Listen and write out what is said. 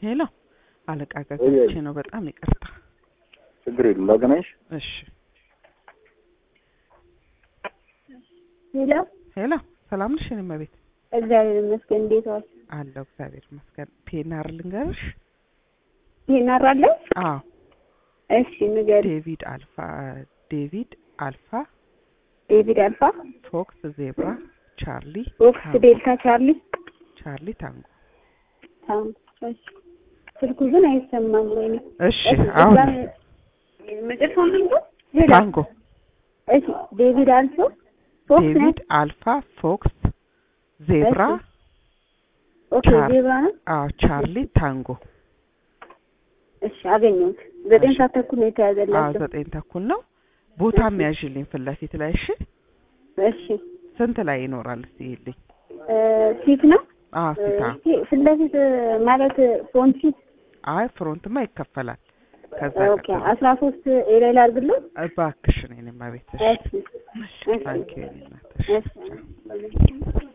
ሄሎ አለቃ ጋግቼ ነው በጣም ይቅርታ ችግር የለም ላገናኝሽ እሺ ሄሎ ሄሎ ሰላም ነሽ እኔ መቤት እግዚአብሔር ይመስገን እንዴት ዋልሽ አለሁ እግዚአብሔር ይመስገን ፒኤንአር ልንገርሽ ፒኤንአር አለ አዎ እሺ ንገሪ ዴቪድ አልፋ ፎክስ ዜብራ ቻርሊ ፎክስ ዴልታ ቻርሊ ታንጎ እሺ ስልኩ ግን አይሰማም ወይ እሺ አሁን መጨረሻው ምንድነው ታንጎ እሺ ዴቪድ አልፋ ፎክስ ዜብራ ኦኬ ዜብራ ቻርሊ ታንጎ እሺ አገኘሁት 9 ሰዓት ተኩል ነው የተያዘላችሁ 9 ተኩል ነው ቦታም ያዥልኝ ፍለፊት ላይ እሺ ስንት ላይ ይኖራል እስቲ ይልኝ ፊት ነው ሲታ ፍለፊት ማለት ፍሮንት ፊት ፍሮንትማ ይከፈላል ከዛ ኦኬ 13 ኤሪያ ላይ አድርግልኝ እባክሽ ነኝ ማቤት እሺ ታንኪዩ እሺ